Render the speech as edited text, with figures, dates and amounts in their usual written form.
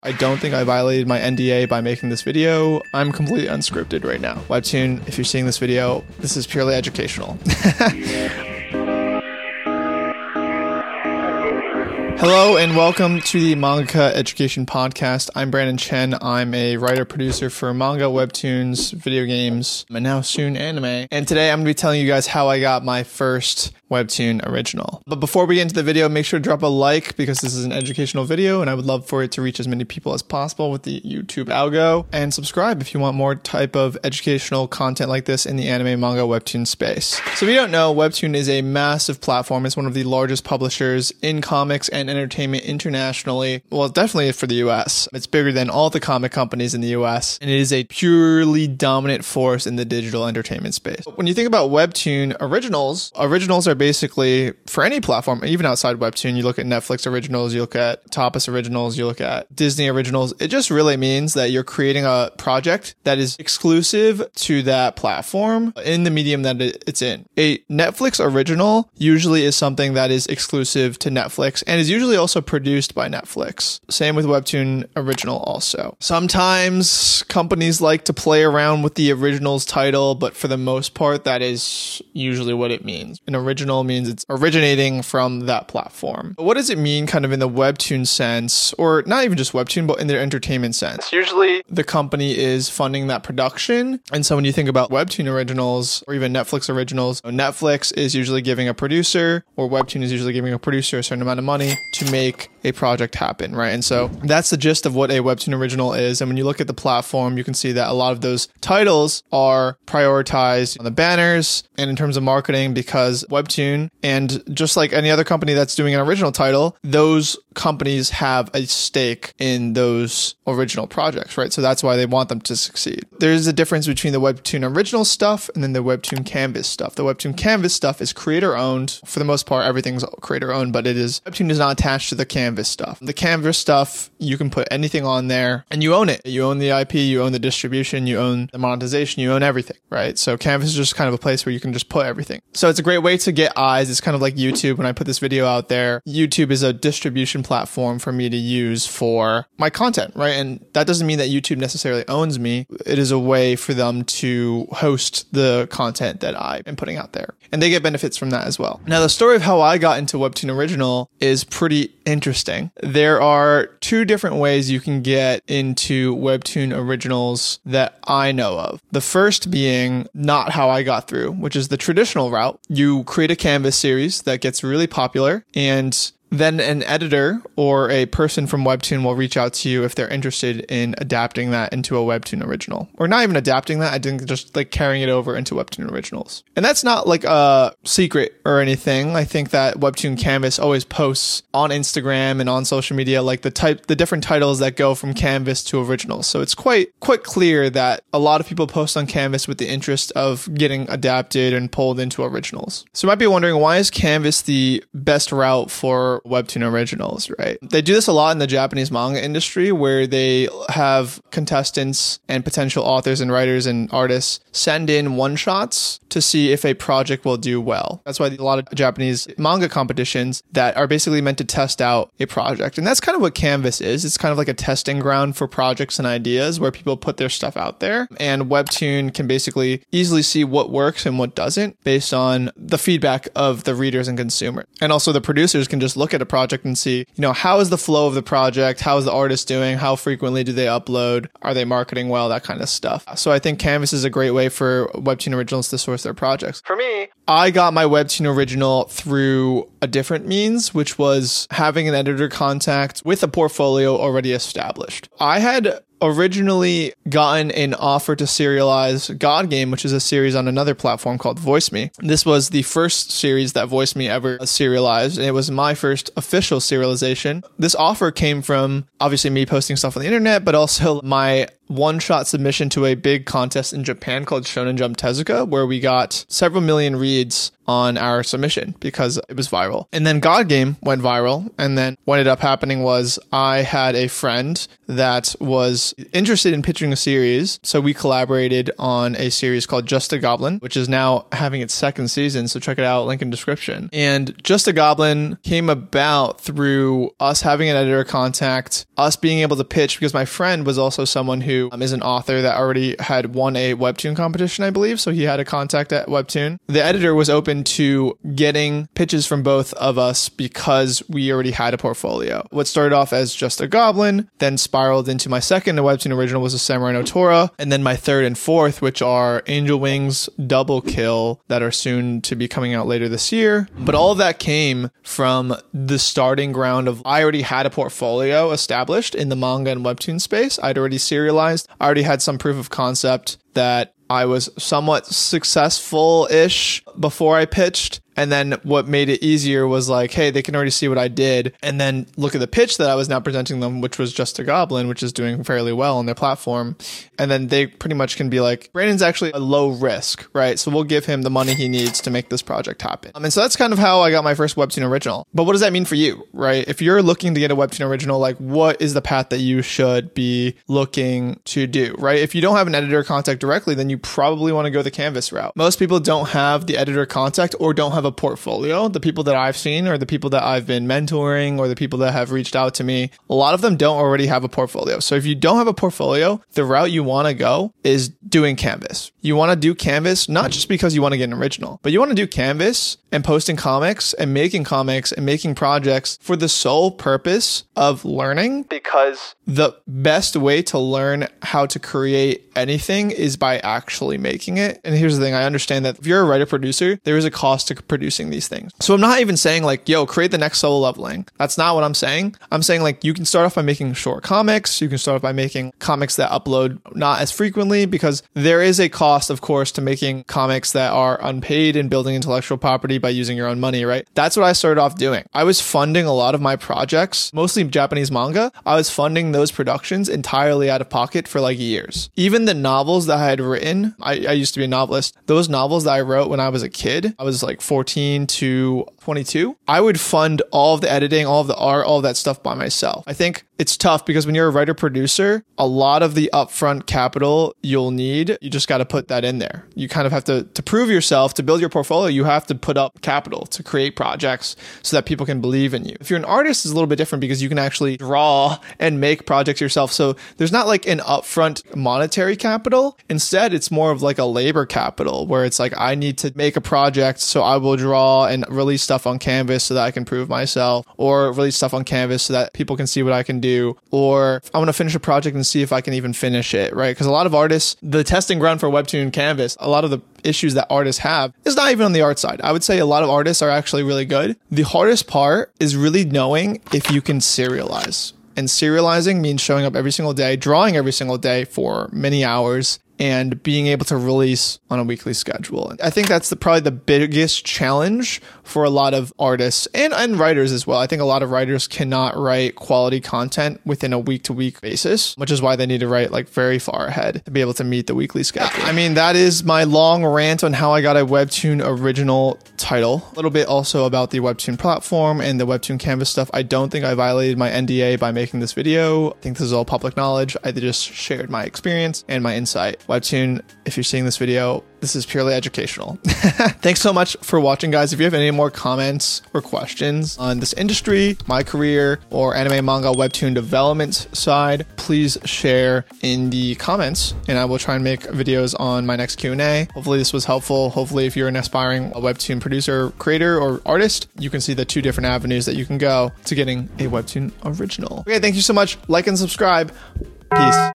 I don't think I violated my NDA by making this video. I'm completely unscripted right now. Webtoon, if you're seeing this video, this is purely educational. Hello and welcome to the Mangaka Education Podcast. I'm Brandon Chen. I'm a writer-producer for manga, webtoons, video games, and now soon anime. And today I'm going to be telling you guys how I got my first webtoon original. But before we get into the video, make sure to drop a like because this is an educational video and I would love for it to reach as many people as possible with the YouTube algo. And subscribe if you want more type of educational content like this in the anime, manga, webtoon space. So if you don't know, Webtoon is a massive platform. It's one of the largest publishers in comics and entertainment internationally. Well, definitely for the US. It's bigger than all the comic companies in the US, and it is a purely dominant force in the digital entertainment space. When you think about Webtoon originals are basically for any platform, even outside Webtoon. You look at Netflix originals, you look at Tapas originals, you look at Disney originals. It just really means that you're creating a project that is exclusive to that platform in the medium that it's in. A Netflix original usually is something that is exclusive to Netflix and is usually also produced by Netflix. Same with Webtoon original also. Sometimes companies like to play around with the original's title, but for the most part, that is usually what it means. An original means it's originating from that platform. But what does it mean kind of in the Webtoon sense, or not even just Webtoon, but in their entertainment sense? Usually the company is funding that production. And so when you think about Webtoon originals or even Netflix originals, Netflix is usually giving a producer, or Webtoon is usually giving a producer a certain amount of money to make a project happen, right? And so that's the gist of what a Webtoon original is. And when you look at the platform, you can see that a lot of those titles are prioritized on the banners and in terms of marketing because Webtoon, and just like any other company that's doing an original title, those companies have a stake in those original projects, right? So that's why they want them to succeed. There's a difference between the Webtoon original stuff and then the Webtoon Canvas stuff. The Webtoon Canvas stuff is creator owned. For the most part, everything's creator owned, but Webtoon is not attached to the Canvas stuff. The Canvas stuff, you can put anything on there and you own it. You own the IP, you own the distribution, you own the monetization, you own everything, right? So Canvas is just kind of a place where you can just put everything. So it's a great way to get eyes. It's kind of like YouTube. When I put this video out there, YouTube is a distribution platform for me to use for my content, right? And that doesn't mean that YouTube necessarily owns me. It is a way for them to host the content that I am putting out there. And they get benefits from that as well. Now, the story of how I got into Webtoon Original is pretty interesting. There are two different ways you can get into Webtoon Originals that I know of. The first being not how I got through, which is the traditional route. You create a Canvas series that gets really popular, and then an editor or a person from Webtoon will reach out to you if they're interested in adapting that into a Webtoon original. Or not even adapting that, I think just like carrying it over into Webtoon originals. And that's not like a secret or anything. I think that Webtoon Canvas always posts on Instagram and on social media like the different titles that go from Canvas to originals. So it's quite clear that a lot of people post on Canvas with the interest of getting adapted and pulled into originals. So you might be wondering, why is Canvas the best route for Webtoon originals, right? They do this a lot in the Japanese manga industry where they have contestants and potential authors and writers and artists send in one-shots to see if a project will do well. That's why a lot of Japanese manga competitions that are basically meant to test out a project. And that's kind of what Canvas is. It's kind of like a testing ground for projects and ideas where people put their stuff out there. And Webtoon can basically easily see what works and what doesn't based on the feedback of the readers and consumer. And also the producers can just look at a project and see, how is the flow of the project? How is the artist doing? How frequently do they upload? Are they marketing well? That kind of stuff. So I think Canvas is a great way for Webtoon originals to source their projects. For me, I got my Webtoon original through a different means, which was having an editor contact with a portfolio already established. I had originally gotten an offer to serialize God Game, which is a series on another platform called Voice Me. This was the first series that Voice Me ever serialized, and it was my first official serialization. This offer came from obviously me posting stuff on the internet, but also my one-shot submission to a big contest in Japan called Shonen Jump Tezuka, where we got several million reads on our submission because it was viral. And then God Game went viral. And then what ended up happening was I had a friend that was interested in pitching a series. So we collaborated on a series called Just a Goblin, which is now having its second season. So check it out, link in description. And Just a Goblin came about through us having an editor contact, us being able to pitch, because my friend was also someone who is an author that already had won a webtoon competition, I believe. So he had a contact at Webtoon. The editor was open to getting pitches from both of us because we already had a portfolio. What started off as Just a Goblin, then spiraled into my second webtoon original was a Samurai no Tora, and then my third and fourth, which are Angel Wings, Double Kill, that are soon to be coming out later this year. But all of that came from the starting ground of I already had a portfolio established in the manga and webtoon space. I'd already serialized. I already had some proof of concept that I was somewhat successful-ish before I pitched. And then what made it easier was like, hey, they can already see what I did. And then look at the pitch that I was now presenting them, which was Just a Goblin, which is doing fairly well on their platform. And then they pretty much can be like, Brandon's actually a low risk, right? So we'll give him the money he needs to make this project happen. And so that's kind of how I got my first webtoon original. But what does that mean for you, right? If you're looking to get a webtoon original, like what is the path that you should be looking to do, right? If you don't have an editor contact directly, then you probably want to go the Canvas route. Most people don't have the editor contact or don't have a portfolio. The people that I've seen or the people that I've been mentoring or the people that have reached out to me, a lot of them don't already have a portfolio. So if you don't have a portfolio, the route you want to go is doing Canvas. You want to do Canvas, not just because you want to get an original, but you want to do Canvas and posting comics and making projects for the sole purpose of learning, because the best way to learn how to create anything is by actually making it. And here's the thing. I understand that if you're a writer producer, there is a cost to producing these things. So I'm not even saying like, yo, create the next Solo Leveling. That's not what I'm saying. I'm saying like, you can start off by making short comics. You can start off by making comics that upload not as frequently, because there is a cost, of course, to making comics that are unpaid and building intellectual property by using your own money, right? That's what I started off doing. I was funding a lot of my projects, mostly Japanese manga. I was funding those productions entirely out of pocket for like years. Even the novels that I had written, I used to be a novelist. Those novels that I wrote when I was a kid, I was like 14 to 22. I would fund all of the editing, all of the art, all of that stuff by myself. I think it's tough because when you're a writer producer, a lot of the upfront capital you'll need, you just got to put that in there. You kind of have to prove yourself, to build your portfolio, you have to put up capital to create projects so that people can believe in you. If you're an artist, it's a little bit different because you can actually draw and make projects yourself. So there's not like an upfront monetary capital. Instead, it's more of like a labor capital where it's like, I need to make a project, so I will draw and release stuff on Canvas so that I can prove myself, or release stuff on Canvas so that people can see what I can do, or I want to finish a project and see if I can even finish it, right? Because a lot of artists, the testing ground for Webtoon Canvas, a lot of the issues that artists have is not even on the art side. I would say a lot of artists are actually really good. The hardest part is really knowing if you can serialize. And serializing means showing up every single day, drawing every single day for many hours, and being able to release on a weekly schedule. I think that's probably the biggest challenge for a lot of artists and writers as well. I think a lot of writers cannot write quality content within a week-to-week basis, which is why they need to write like very far ahead to be able to meet the weekly schedule. I mean, that is my long rant on how I got a Webtoon original title. A little bit also about the Webtoon platform and the Webtoon Canvas stuff. I don't think I violated my NDA by making this video. I think this is all public knowledge. I just shared my experience and my insight. Webtoon, if you're seeing this video, this is purely educational. Thanks so much for watching, guys. If you have any more comments or questions on this industry, my career, or anime, manga, webtoon development side, please share in the comments and I will try and make videos on my next Q&A. Hopefully this was helpful. Hopefully if you're an aspiring webtoon producer, creator, or artist, you can see the two different avenues that you can go to getting a Webtoon original. Okay, thank you so much. Like and subscribe. Peace.